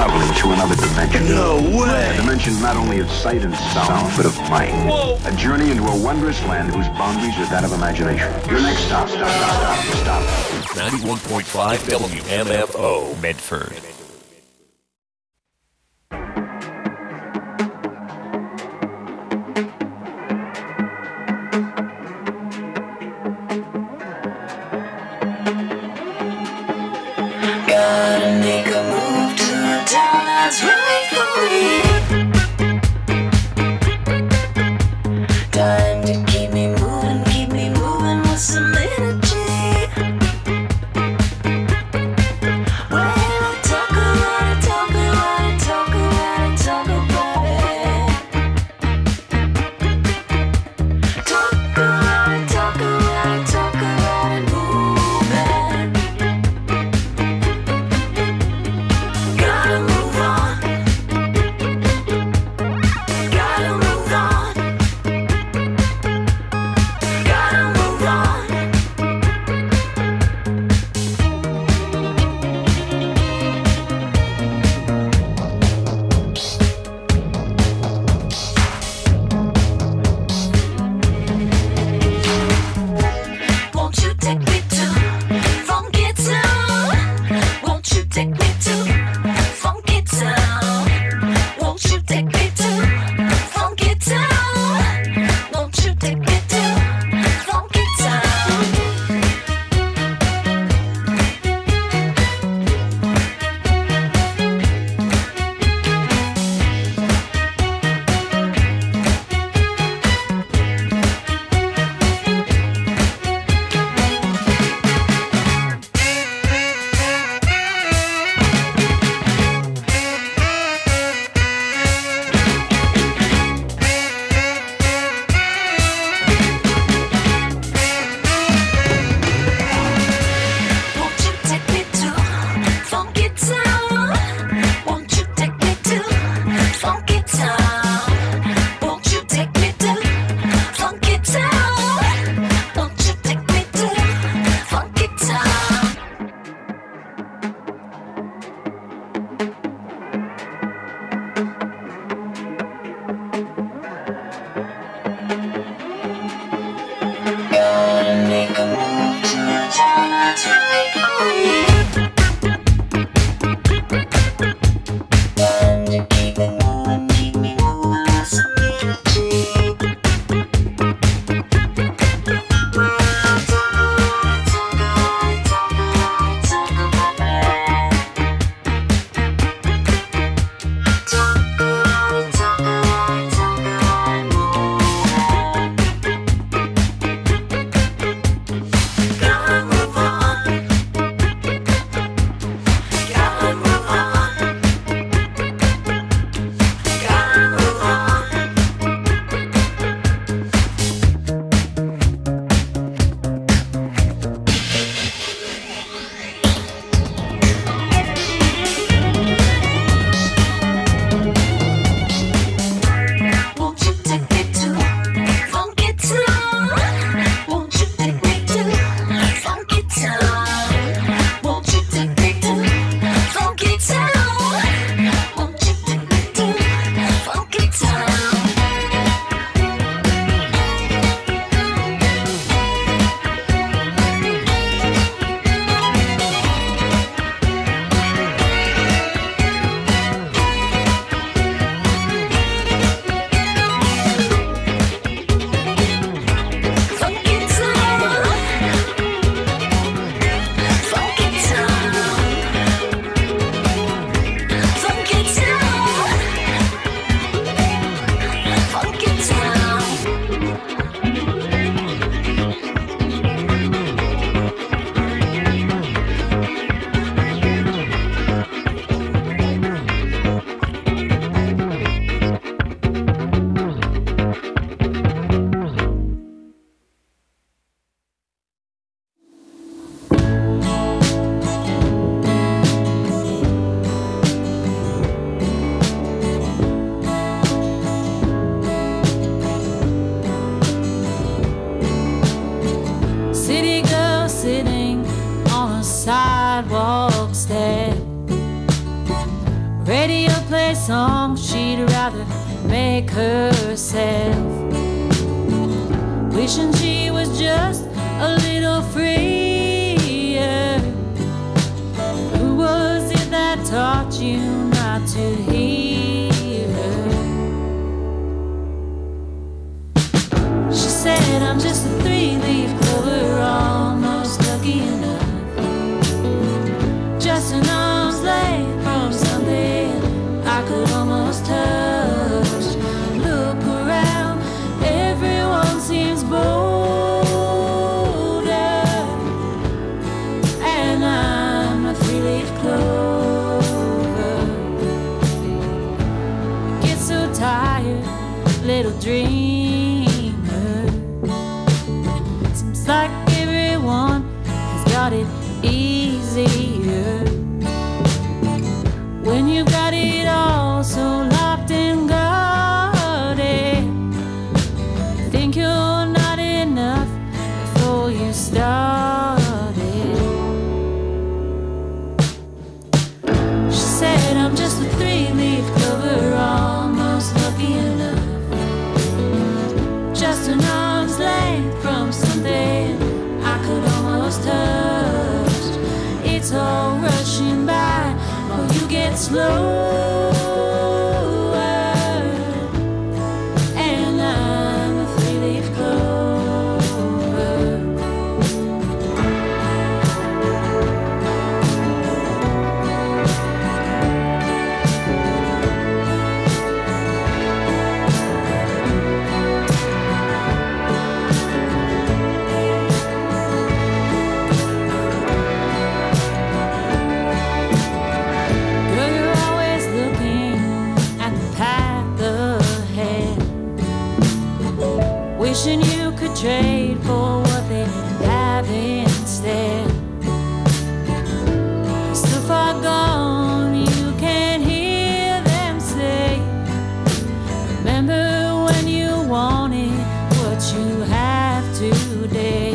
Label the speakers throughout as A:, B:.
A: traveling through another dimension.
B: No way!
A: A dimension not only of sight and sound, but of mind.
B: Whoa!
A: A journey into a wondrous land whose boundaries are that of imagination. Your next stop.
C: 91.5 WMFO, Medford.
D: Gotta make a move to a town that's right for me. Time to keep me moving with some energy. When I talk about it, talk about it, talk about it, talk about it. Talk about it, talk about it, talk about it, moving. Gotta move on.
B: radio play songs she'd rather make herself, wishing she was just a little freer. Who was it that taught you not to hear her? She said, I'm just a three-leaf clover, almost lucky enough, just an arm's length from something I could almost touch. Look around, everyone seems bolder, and I'm a three-leaf clover. Get so tired, little dreamer. Seems like everyone has got it easier when you've got it all so locked and guarded. Think you're not enough before you started. She said, I'm just a three-leaf clover, almost lucky enough, just an arm's length from something I could almost touch. It's all rushing by, or you get slower, and I'm a three-leaf clover. Girl, you're always looking at the path ahead, wishing you could trade for what they have instead. It's too far gone, you can't hear them say, remember when you wanted what you have today.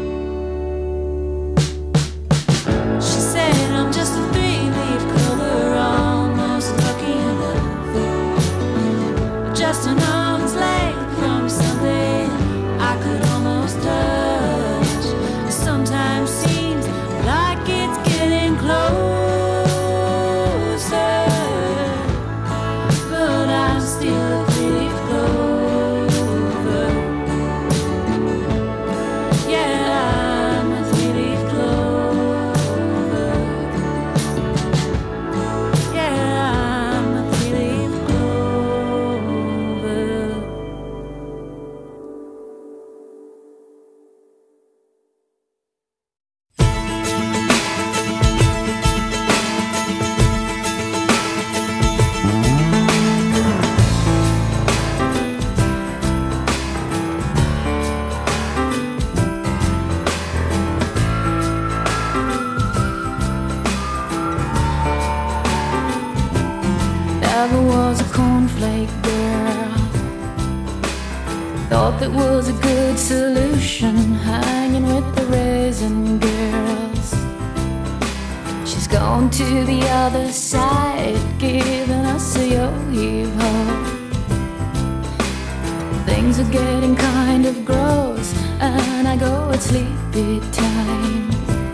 B: She said, I'm just a three-leaf clover, almost lucky enough, just an arm's length from something I could almost touch. Sometimes seems like it's getting closer, but I'm still a three-leaf clover. Yeah, I'm a three-leaf clover. Yeah, I'm a three-leaf clover. Never was a cornflake girl, thought that was a good solution, hanging with the raisin girls. She's gone to the other side, giving us a yo-yo. Things are getting kind of gross, and I go, it's sleepy time.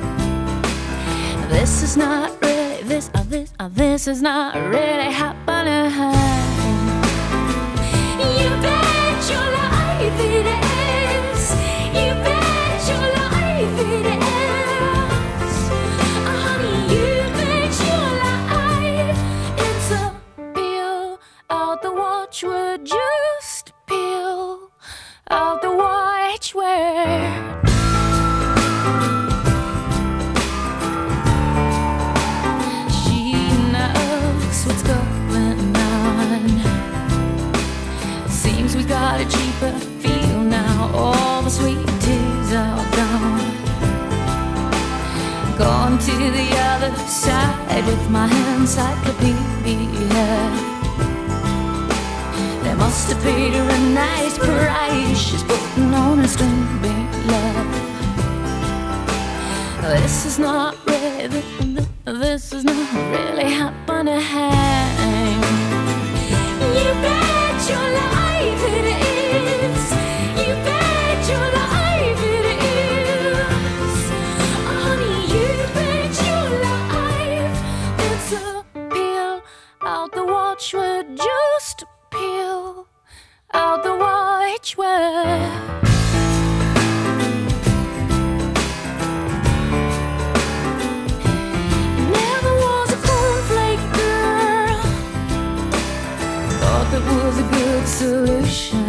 B: This is not really, this is not really happening. You bet your life it is. You bet your life it is. Honey, you bet your life it's a peel out the watchword, just peel out the watchword. What's going on? Seems we got a cheaper feel now. All the sweet teas are gone. Gone to the other side with my encyclopedia. They must have paid her a nice price. She's putting on a string, love. This is not really happening. solution.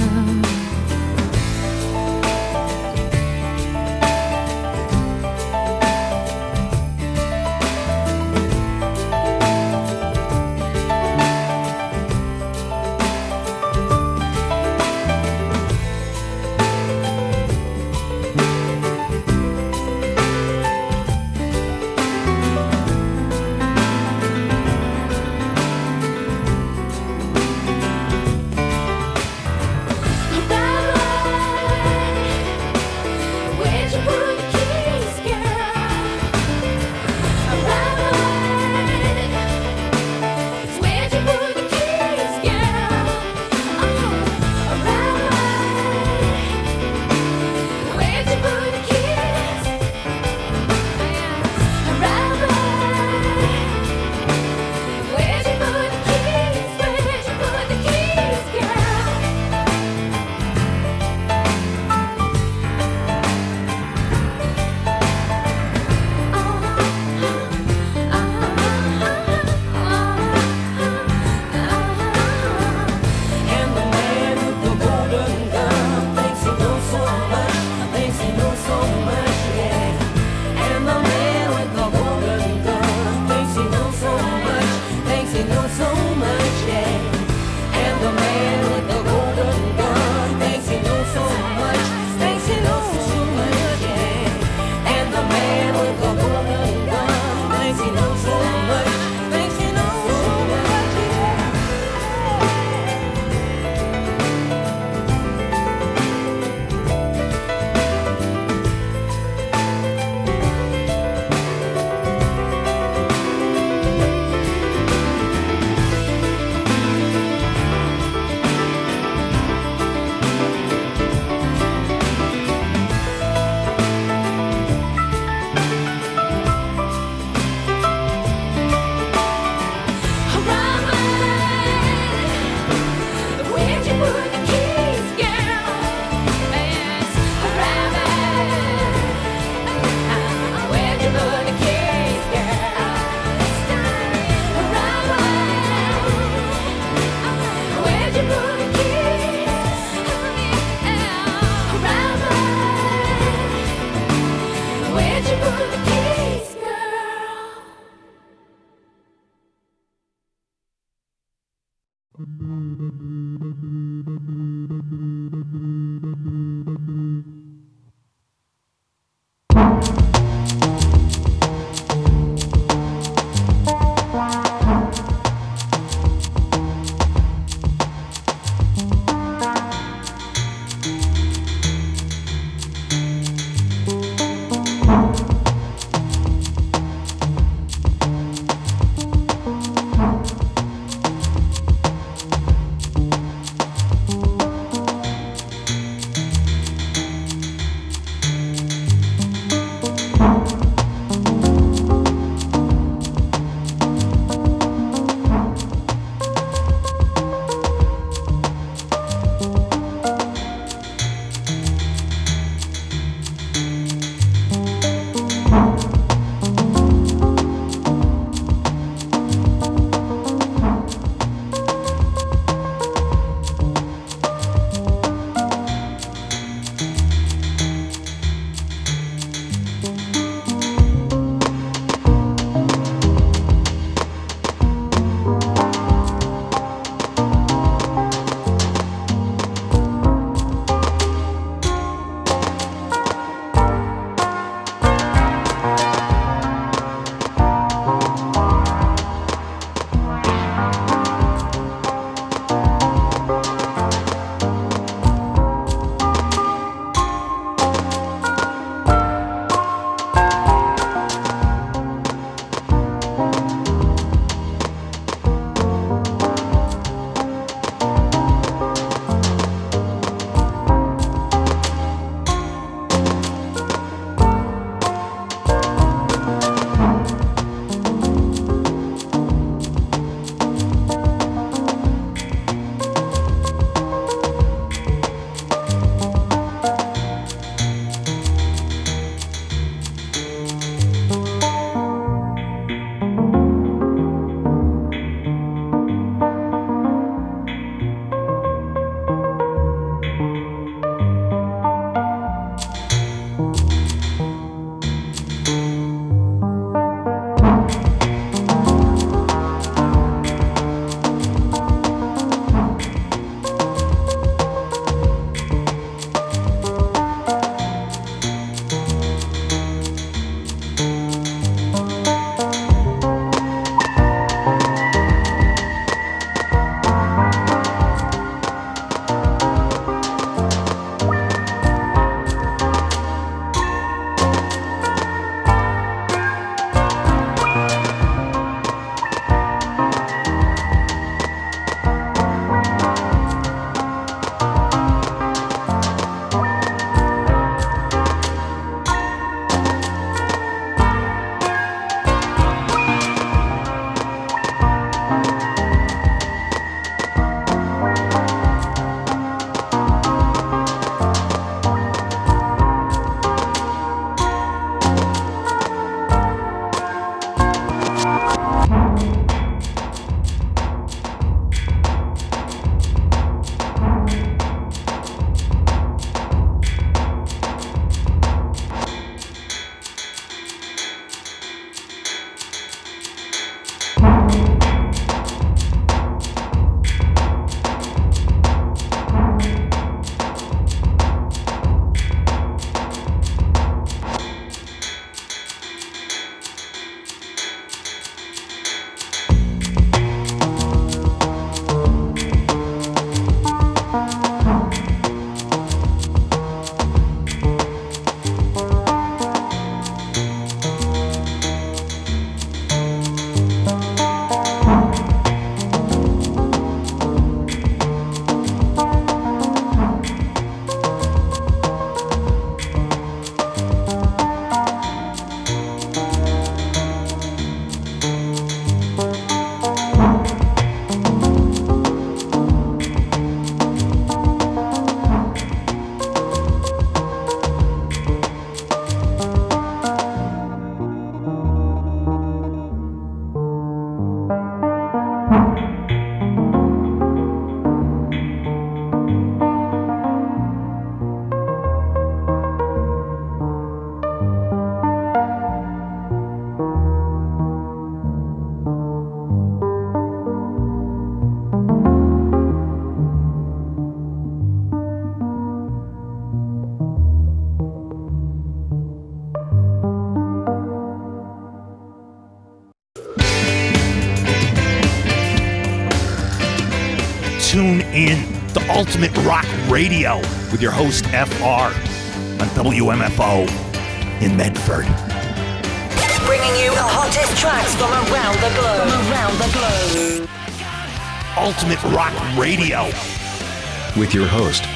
E: Tune in to Ultimate Rock Radio with your host FR on WMFO in Medford.
F: Bringing you the hottest tracks from around the globe.
E: Ultimate Rock Radio
G: with your host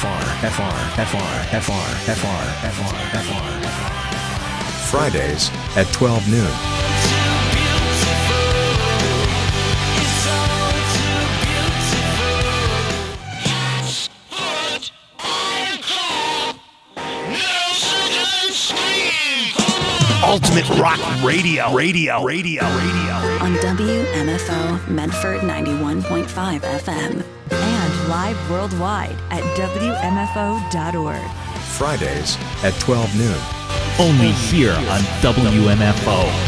G: Fridays at 12 noon.
E: Ultimate Rock Radio.
H: On WMFO Medford 91.5 FM.
I: And live worldwide at WMFO.org.
G: Fridays at 12 noon.
J: Only here on WMFO.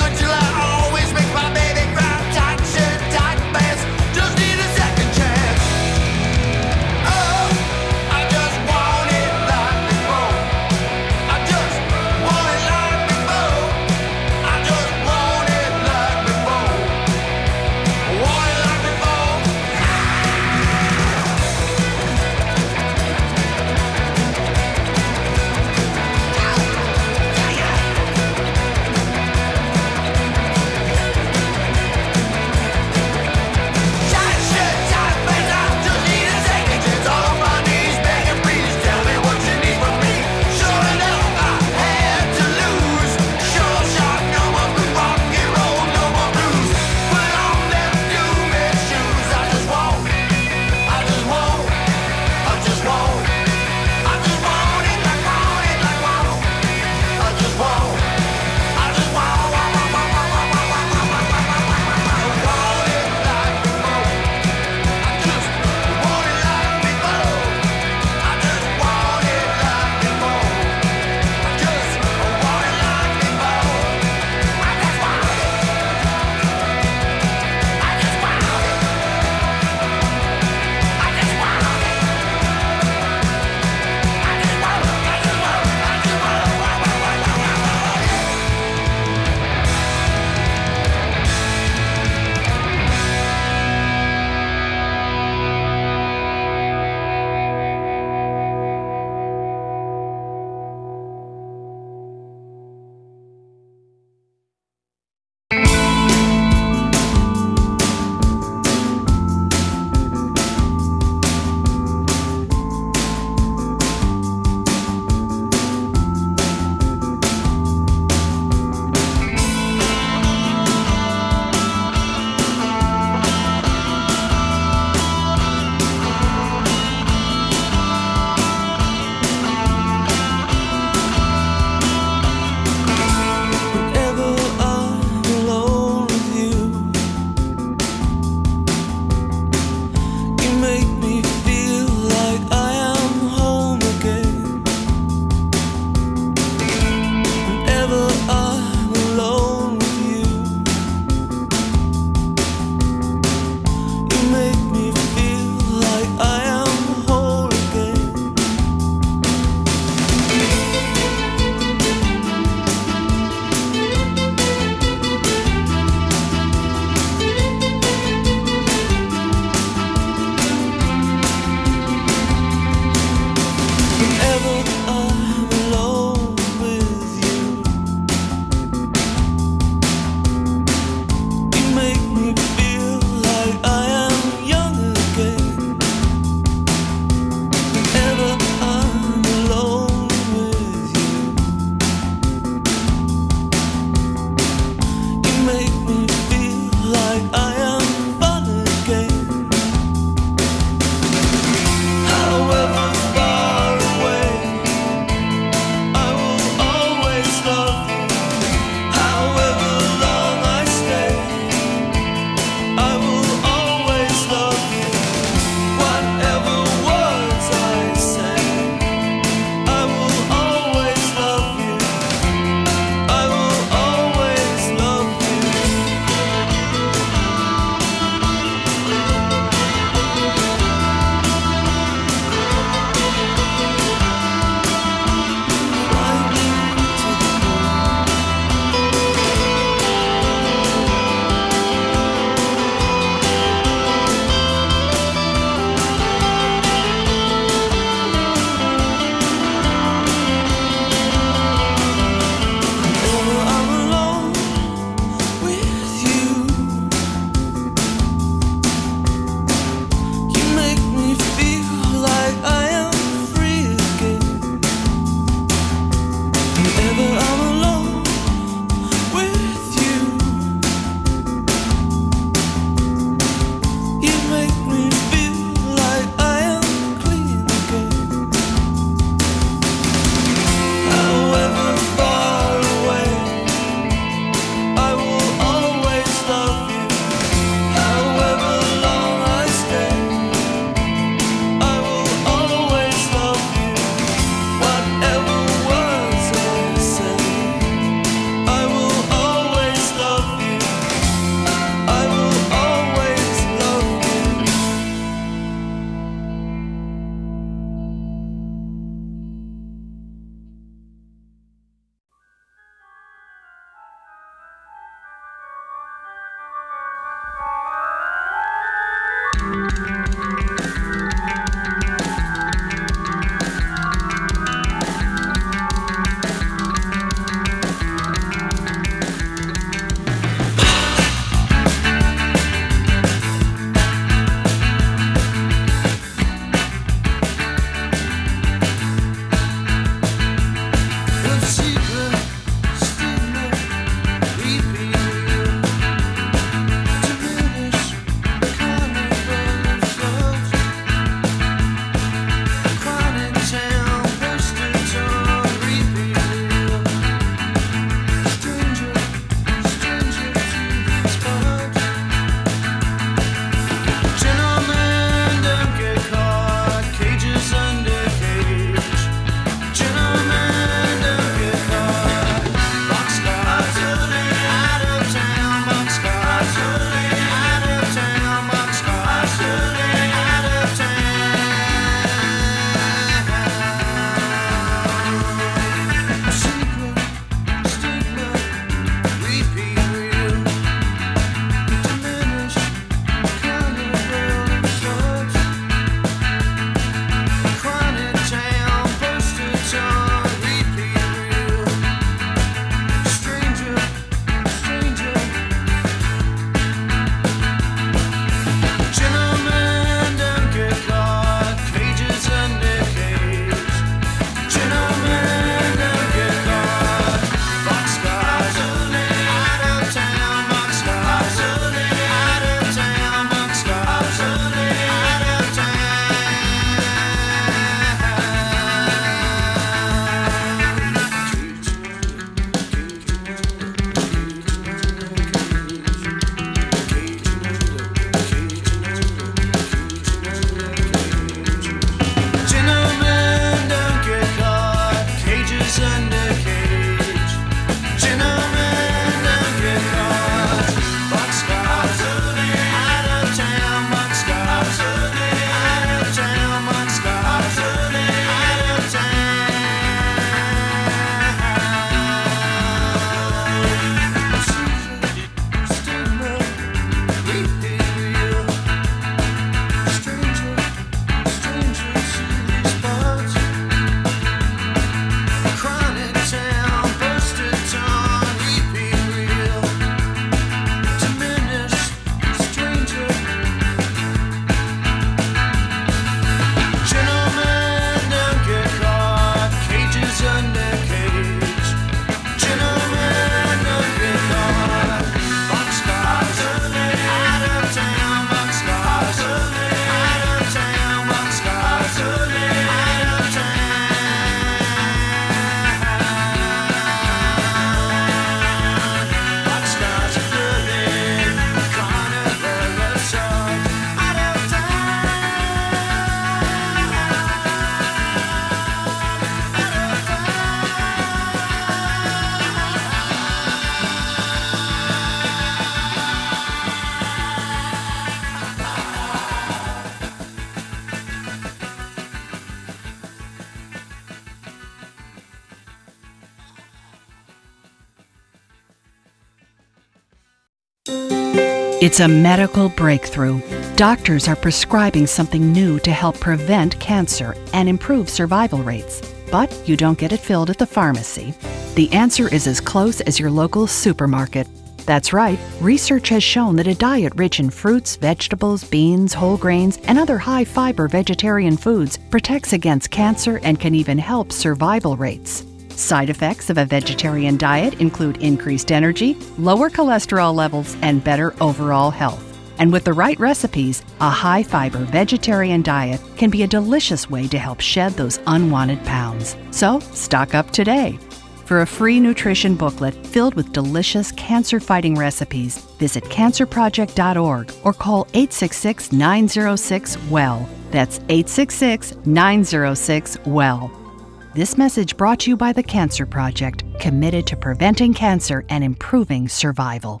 K: It's a medical breakthrough. Doctors are prescribing something new to help prevent cancer and improve survival rates. But you don't get it filled at the pharmacy. The answer is as close as your local supermarket. That's right, research has shown that a diet rich in fruits, vegetables, beans, whole grains, and other high-fiber vegetarian foods protects against cancer and can even help survival rates. Side effects of a vegetarian diet include increased energy, lower cholesterol levels, and better overall health. And with the right recipes, a high-fiber vegetarian diet can be a delicious way to help shed those unwanted pounds. So, stock up today. For a free nutrition booklet filled with delicious cancer-fighting recipes, visit cancerproject.org or call 866-906-WELL. That's 866-906-WELL. This message brought to you by the Cancer Project, committed to preventing cancer and improving survival.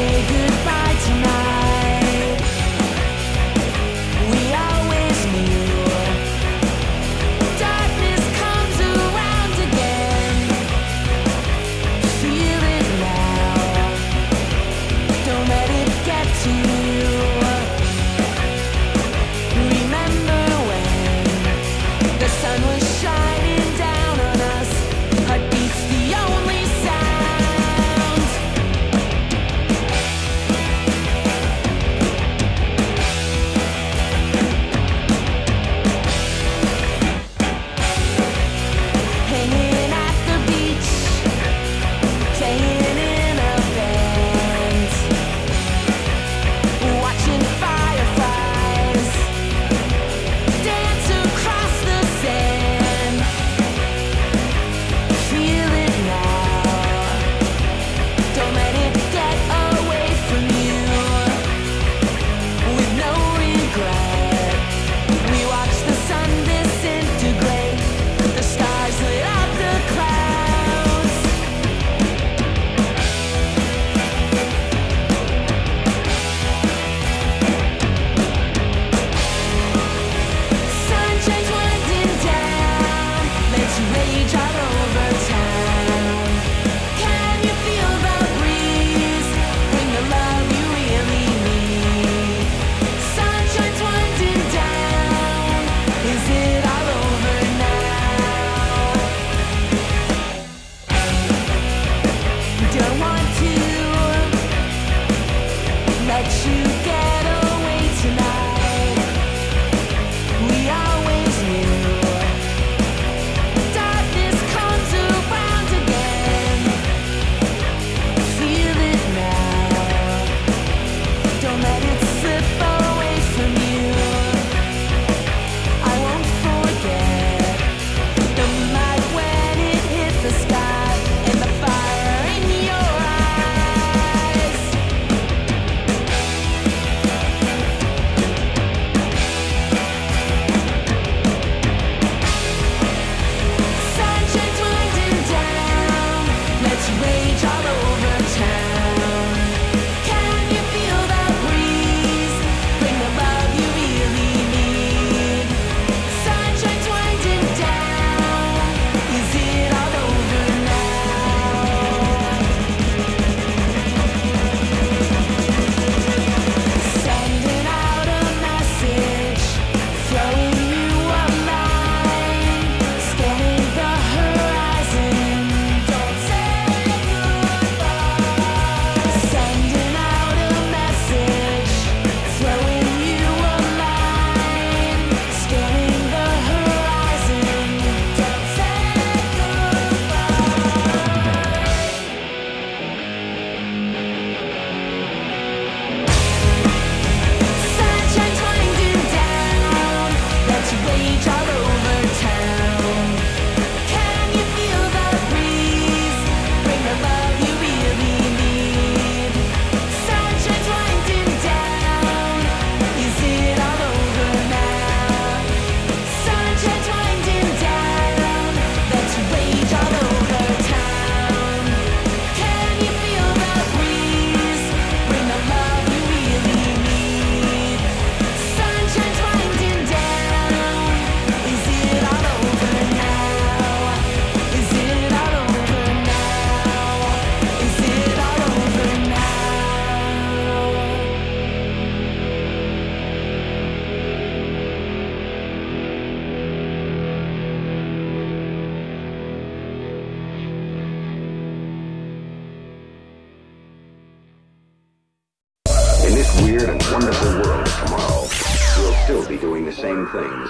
A: same things.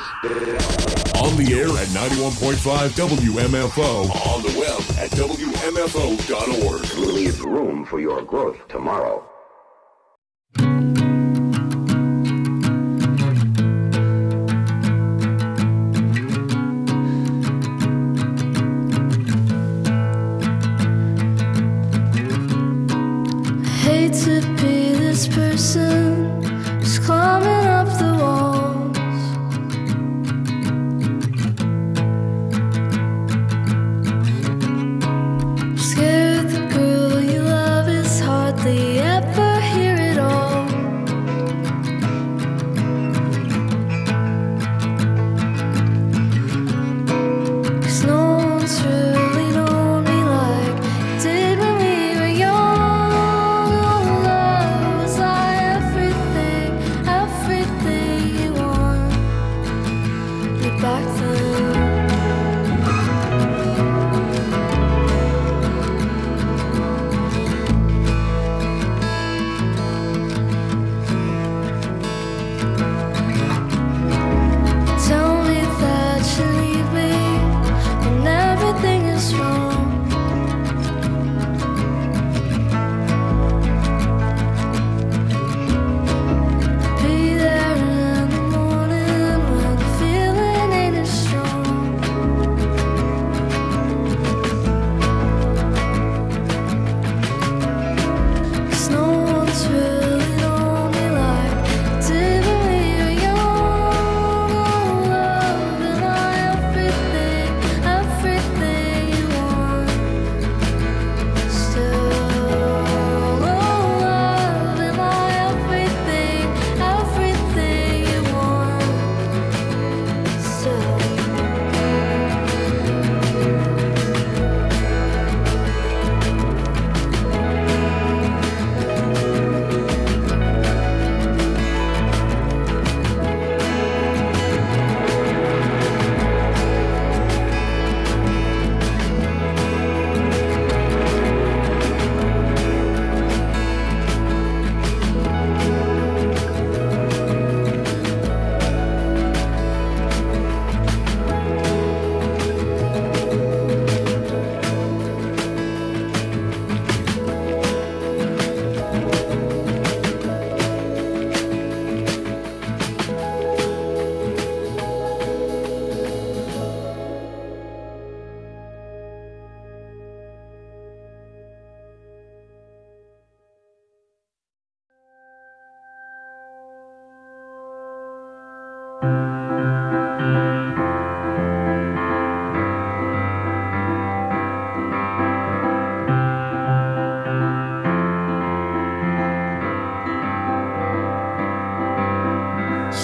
L: On the air at 91.5 WMFO. On the web at WMFO.org.
A: Leave room for your growth tomorrow.
B: Hate to be this person who's climbing up the walls. Scared the girl you love is hardly ever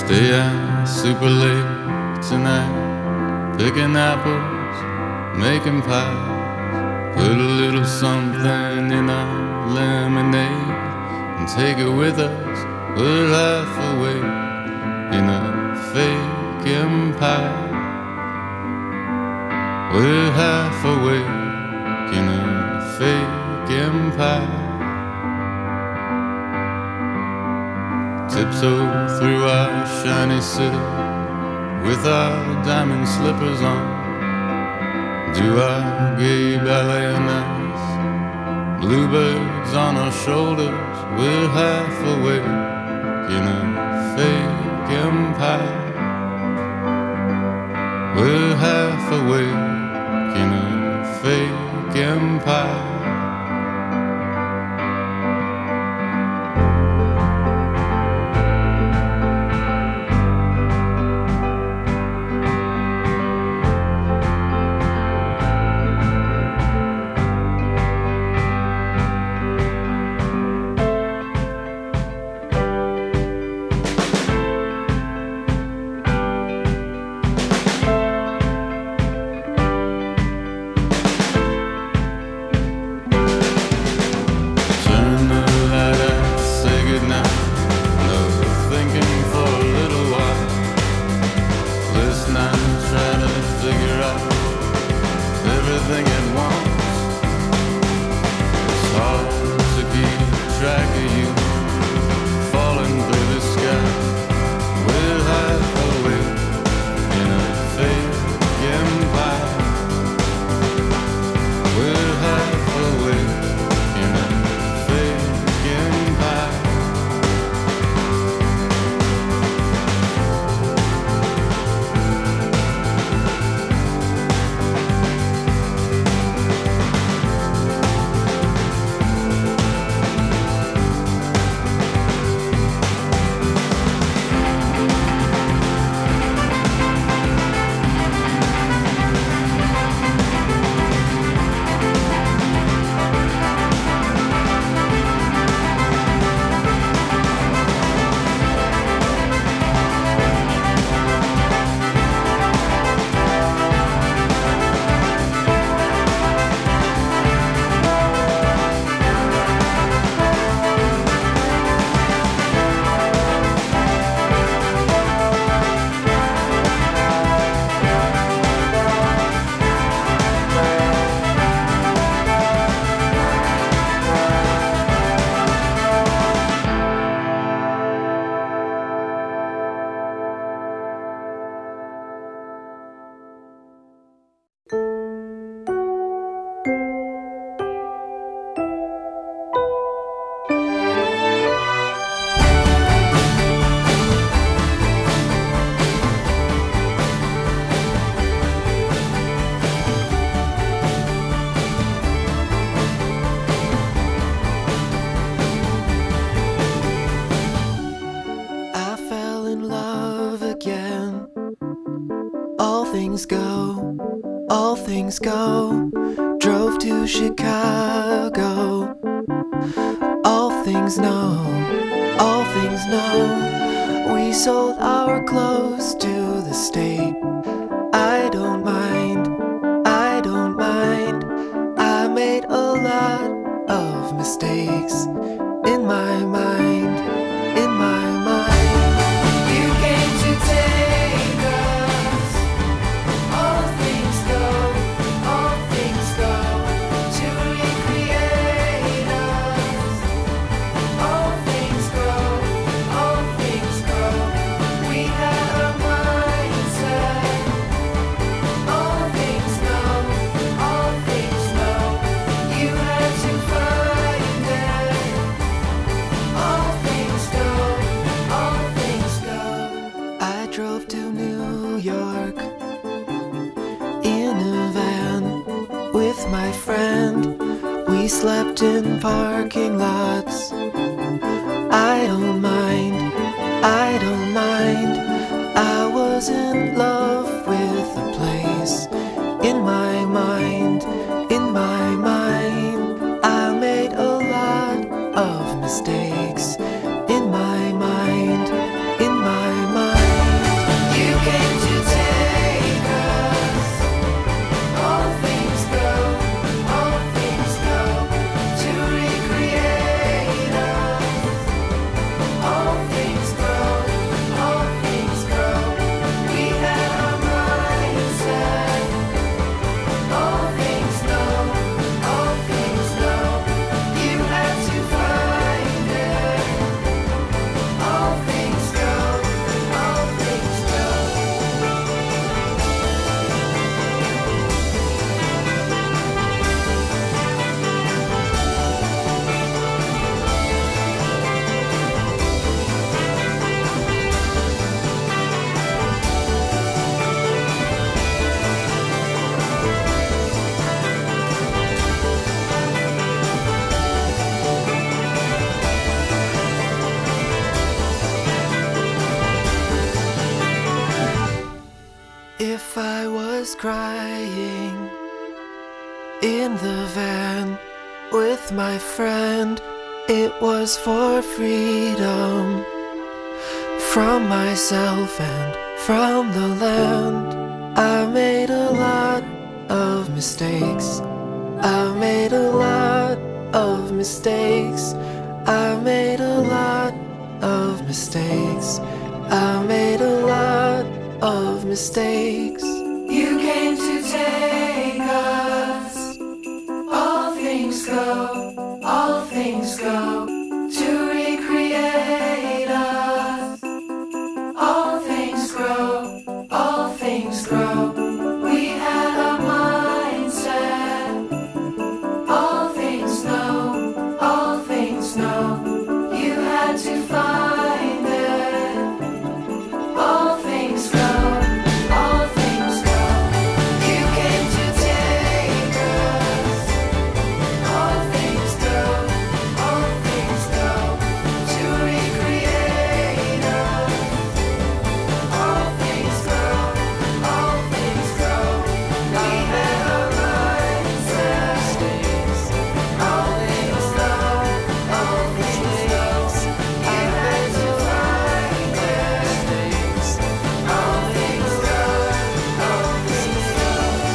M: Stay out super late tonight, picking apples, making pies. Put a little something in our lemonade and take it with us. We're half awake in a fake empire. We're half awake in a fake empire. Tiptoe through our shiny city with our diamond slippers on. Do our gay ballet nights, bluebirds on our shoulders. We're half awake in a fake empire. We're half awake in a fake empire.
N: things go. Drove to Chicago. All things know, all things know. We sold our clothes to the state. I don't mind, I don't mind. I made a lot of mistakes in my mind, in my mind. You came to take us. All things go, all things go. To recreate us. All things go, all things go. We had a mindset. All things know, all things know. You had to find it. All things go, all things go. I drove to New York in a van with my friend. We slept in parking lots. I don't mind, I don't mind. I was in love with the place. In my mind, in my mind. I made a lot of mistakes. In my mind, in my mind. crying in the van with my friend. It was for freedom from myself and from the land. I made a lot of mistakes. I made a lot of mistakes. I made a lot of mistakes. I made a lot of mistakes.
D: You came to take us. All things go, all things go, to recreate us. All things grow, all things grow. We had a mindset. All things know, all things know. You had to find it. All things go, all things go. You came to take us. All things go, all things go, to recreate us. All things grow, all things grow. We had a mindset. All things know, all things know. You had to find it. All things go, all things go.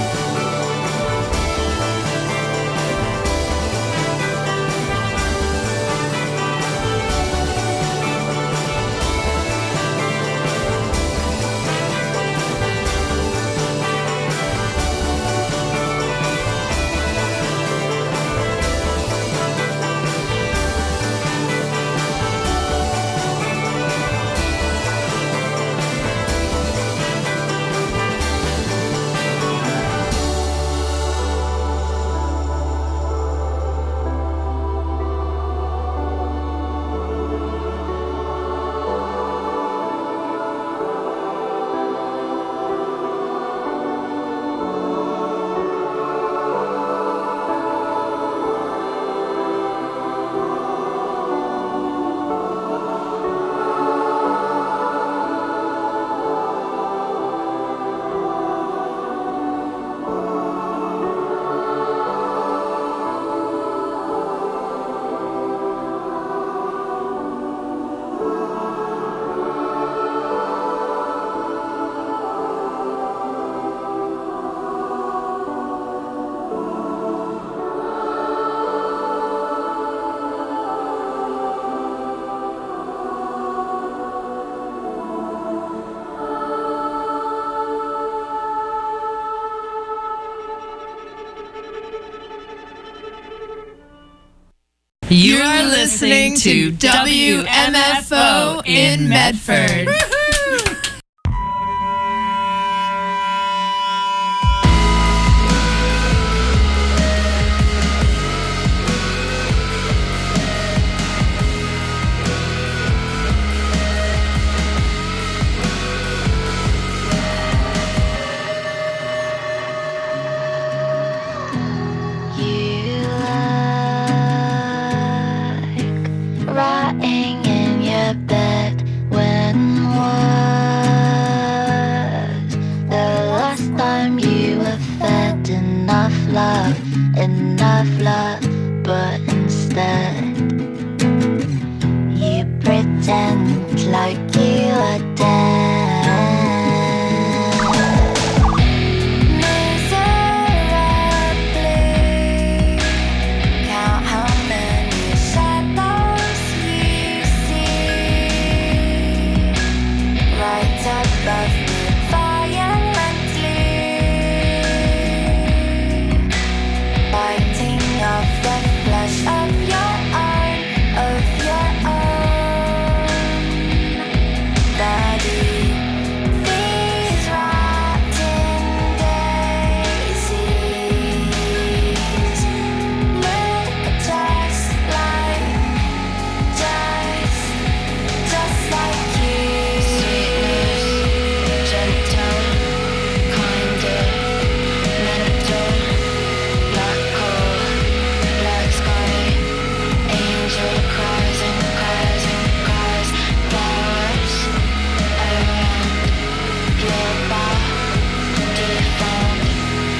O: You are listening to WMFO in Medford.
B: Rotting in your bed, when was the last time you were fed enough love, but instead you pretend like you are dead.